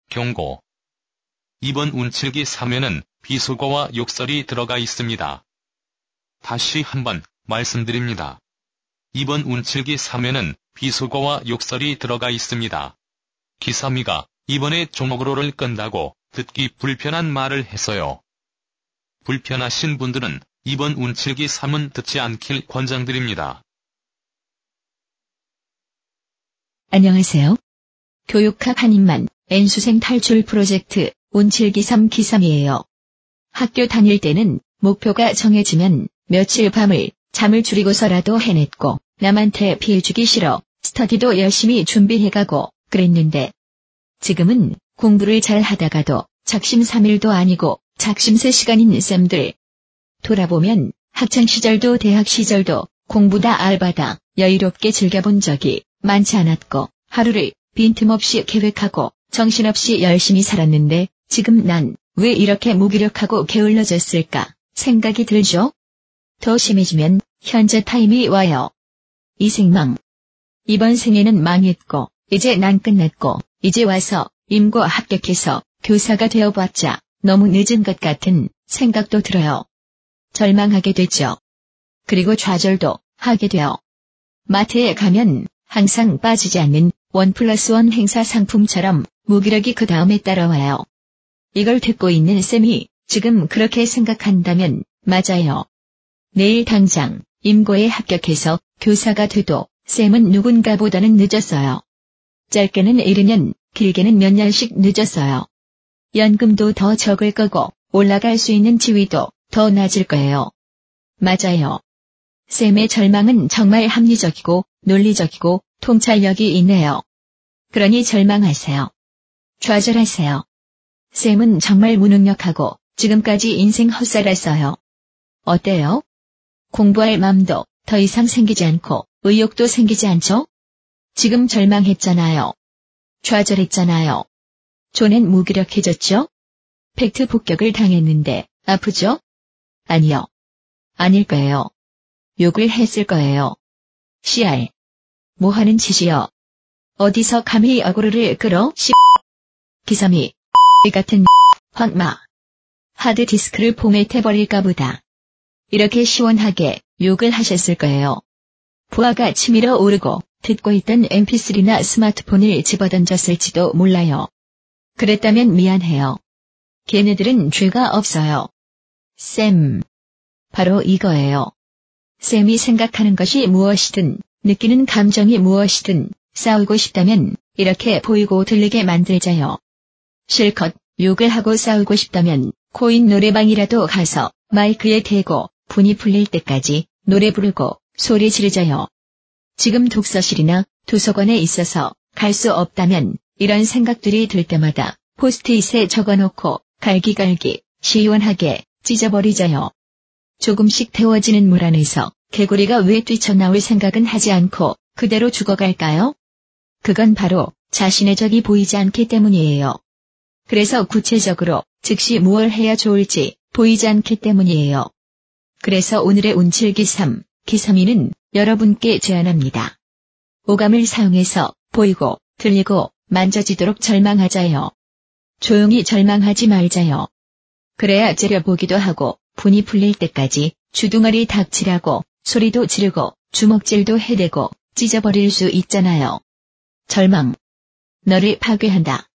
경고. 이번 운칠기 3회는 비속어와 욕설이 들어가 있습니다. 다시 한번 말씀드립니다. 이번 운칠기 3회는 비속어와 욕설이 들어가 있습니다. 기삼이가 이번에 종옥으로를 끈다고 듣기 불편한 말을 해서요. 불편하신 분들은 이번 운칠기 3은 듣지 않길 권장드립니다. 안녕하세요. 교육학 한인만 N수생 탈출 프로젝트 운칠기 3 기삼이에요. 학교 다닐 때는 목표가 정해지면 며칠 밤을 잠을 줄이고서라도 해냈고 남한테 피해주기 싫어 스터디도 열심히 준비해가고 그랬는데 지금은 공부를 잘 하다가도 작심 3일도 아니고 작심 3시간인 쌤들. 돌아보면 학창시절도 대학시절도 공부다 알바다 여유롭게 즐겨본 적이 많지 않았고 하루를 빈틈없이 계획하고 정신없이 열심히 살았는데 지금 난 왜 이렇게 무기력하고 게을러졌을까 생각이 들죠? 더 심해지면 현재 타임이 와요. 이 생망. 이번 생에는 망했고 이제 난 끝났고 이제 와서 임고 합격해서 교사가 되어봤자 너무 늦은 것 같은 생각도 들어요. 절망하게 되죠. 그리고 좌절도 하게 돼요. 마트에 가면 항상 빠지지 않는 1+1 행사 상품처럼 무기력이 그 다음에 따라와요. 이걸 듣고 있는 쌤이 지금 그렇게 생각한다면 맞아요. 내일 당장 임고에 합격해서 교사가 돼도 쌤은 누군가보다는 늦었어요. 짧게는 1년, 길게는 몇 년씩 늦었어요. 연금도 더 적을 거고 올라갈 수 있는 지위도 더 낮을 거예요. 맞아요. 쌤의 절망은 정말 합리적이고 논리적이고 통찰력이 있네요. 그러니 절망하세요. 좌절하세요. 쌤은 정말 무능력하고 지금까지 인생 헛살았어요. 어때요? 공부할 마음도 더 이상 생기지 않고 의욕도 생기지 않죠? 지금 절망했잖아요. 좌절했잖아요. 존엔 무기력해졌죠? 팩트 폭격을 당했는데 아프죠? 아니요. 아닐 거예요. 욕을 했을 거예요. CR. 뭐하는 짓이여. 어디서 감히 어그로를 끌어 기삼이 같은 황마. 하드디스크를 포맷해버릴까 보다. 이렇게 시원하게 욕을 하셨을 거예요. 부하가 치밀어 오르고 듣고 있던 mp3나 스마트폰을 집어던졌을지도 몰라요. 그랬다면 미안해요. 걔네들은 죄가 없어요. 쌤. 바로 이거예요. 쌤이 생각하는 것이 무엇이든 느끼는 감정이 무엇이든 싸우고 싶다면 이렇게 보이고 들리게 만들자요. 실컷 욕을 하고 싸우고 싶다면 코인 노래방이라도 가서 마이크에 대고 분이 풀릴 때까지 노래 부르고 소리 지르자요. 지금 독서실이나 도서관에 있어서 갈 수 없다면 이런 생각들이 들 때마다 포스트잇에 적어놓고 갈기갈기 시원하게 찢어버리자요. 조금씩 데워지는 물 안에서 개구리가 왜 뛰쳐나올 생각은 하지 않고 그대로 죽어갈까요? 그건 바로 자신의 적이 보이지 않기 때문이에요. 그래서 구체적으로 즉시 무엇을 해야 좋을지 보이지 않기 때문이에요. 그래서 오늘의 운칠기 3, 기삼이는 여러분께 제안합니다. 오감을 사용해서 보이고 들리고 만져지도록 절망하자요. 조용히 절망하지 말자요. 그래야 째려보기도 하고 분이 풀릴 때까지 주둥아리 닥치라고 소리도 지르고 주먹질도 해대고 찢어버릴 수 있잖아요. 절망. 너를 파괴한다.